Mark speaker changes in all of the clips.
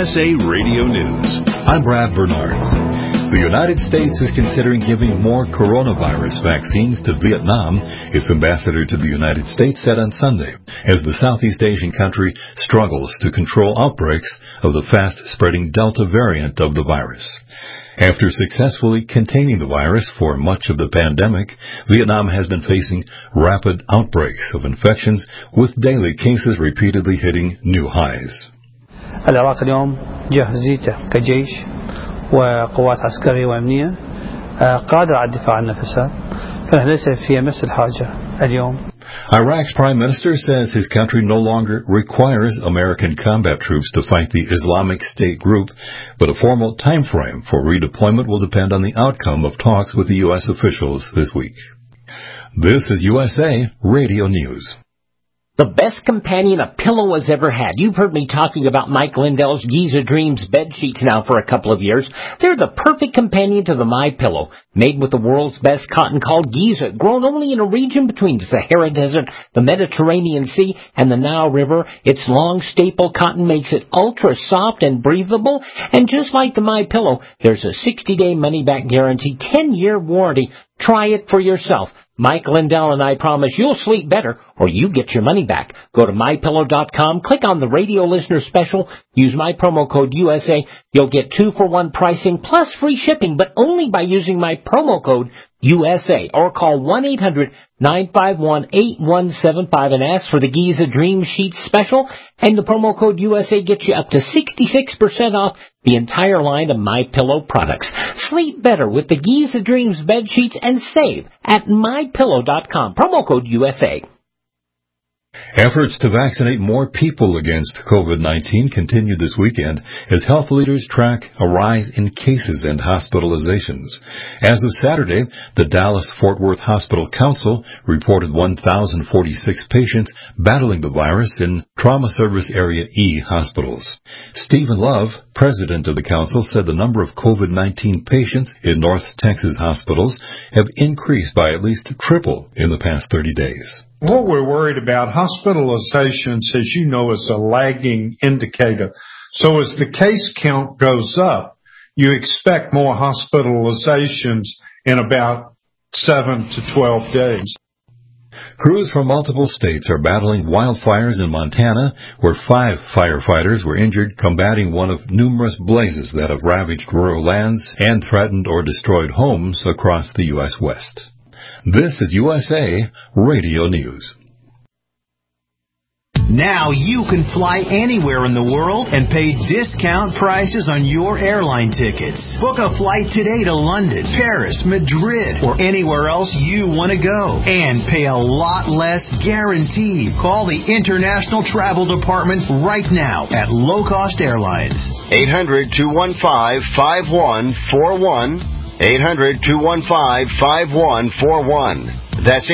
Speaker 1: USA Radio News.
Speaker 2: I'm Brad Bernards. The United States is considering giving more coronavirus vaccines to Vietnam, its ambassador to the United States said on Sunday, as the Southeast Asian country struggles to control outbreaks of the fast-spreading Delta variant of the virus. After successfully containing the virus for much of the pandemic, Vietnam has been facing rapid outbreaks of infections, with daily cases repeatedly hitting new highs.
Speaker 3: العراق اليوم جاهزيته كجيش وقوات عسكرية وأمنية قادرة على الدفاع عن نفسها، فنحن ليس في أمس الحاجة اليوم.
Speaker 2: Iraq's prime minister says his country no longer requires American combat troops to fight the Islamic State group, but a formal time frame for redeployment will depend on the outcome of talks with the U.S. officials this week. This is USA Radio News.
Speaker 4: The best companion a pillow has ever had. You've heard me talking about Mike Lindell's Giza Dreams bed sheets now for a couple of years. They're the perfect companion to the MyPillow. Made with the world's best cotton called Giza, grown only in a region between the Sahara Desert, the Mediterranean Sea, and the Nile River. Its long staple cotton makes it ultra soft and breathable. And just like the MyPillow, there's a 60-day money-back guarantee, 10-year warranty. Try it for yourself. Mike Lindell and I promise you'll sleep better or you get your money back. Go to MyPillow.com, click on the radio listener special, use my promo code USA. You'll get 2-for-1 pricing plus free shipping, but only by using my promo code USA, or call 1-800-951-8175 and ask for the Giza Dream Sheets special, and the promo code USA gets you up to 66% off the entire line of MyPillow products. Sleep better with the Giza Dreams bed sheets and save at MyPillow.com, promo code USA.
Speaker 2: Efforts to vaccinate more people against COVID-19 continued this weekend as health leaders track a rise in cases and hospitalizations. As of Saturday, the Dallas-Fort Worth Hospital Council reported 1,046 patients battling the virus in Trauma Service Area E hospitals. Stephen Love, president of the council, said the number of COVID-19 patients in North Texas hospitals have increased by at least triple in the past 30 days.
Speaker 5: What we're worried about, hospitalizations, as you know, is a lagging indicator. So as the case count goes up, you expect more hospitalizations in about 7 to 12 days.
Speaker 2: Crews from multiple states are battling wildfires in Montana, where 5 firefighters were injured combating one of numerous blazes that have ravaged rural lands and threatened or destroyed homes across the U.S. West. This is USA Radio News.
Speaker 6: Now you can fly anywhere in the world and pay discount prices on your airline tickets. Book a flight today to London, Paris, Madrid, or anywhere else you want to go. And pay a lot less guaranteed. Call the International Travel Department right now at Low Cost Airlines.
Speaker 7: 800-215-5141. 800-215-5141. That's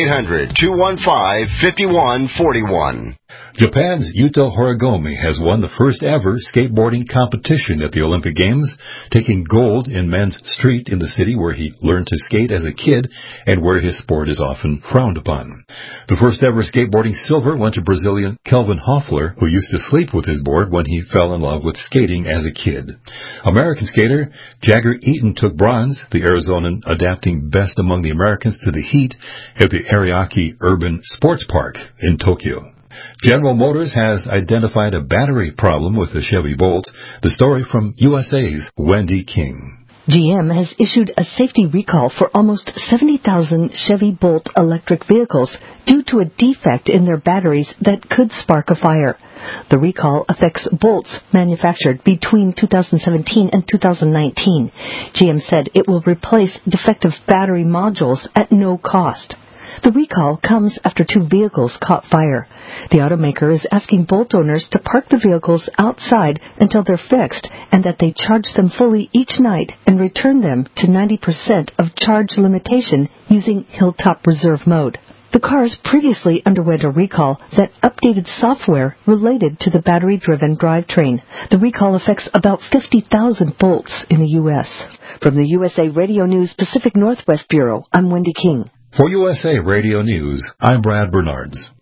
Speaker 7: 800-215-5141.
Speaker 2: Japan's Yuto Horigome has won the first ever skateboarding competition at the Olympic Games, taking gold in men's street in the city where he learned to skate as a kid and where his sport is often frowned upon. The first ever skateboarding silver went to Brazilian Kelvin Hoffler, who used to sleep with his board when he fell in love with skating as a kid. American skater Jagger Eaton took bronze, the Arizonan adapting best among the Americans to the heat at the Ariake Urban Sports Park in Tokyo. General Motors has identified a battery problem with the Chevy Bolt. The story from USA's Wendy King.
Speaker 8: GM has issued a safety recall for almost 70,000 Chevy Bolt electric vehicles due to a defect in their batteries that could spark a fire. The recall affects Bolts manufactured between 2017 and 2019. GM said it will replace defective battery modules at no cost. The recall comes after 2 vehicles caught fire. The automaker is asking Bolt owners to park the vehicles outside until they're fixed and that they charge them fully each night and return them to 90% of charge limitation using Hilltop Reserve mode. The cars previously underwent a recall that updated software related to the battery-driven drivetrain. The recall affects about 50,000 Bolts in the U.S. From the USA Radio News Pacific Northwest Bureau, I'm Wendy King.
Speaker 2: For USA Radio News, I'm Brad Bernards.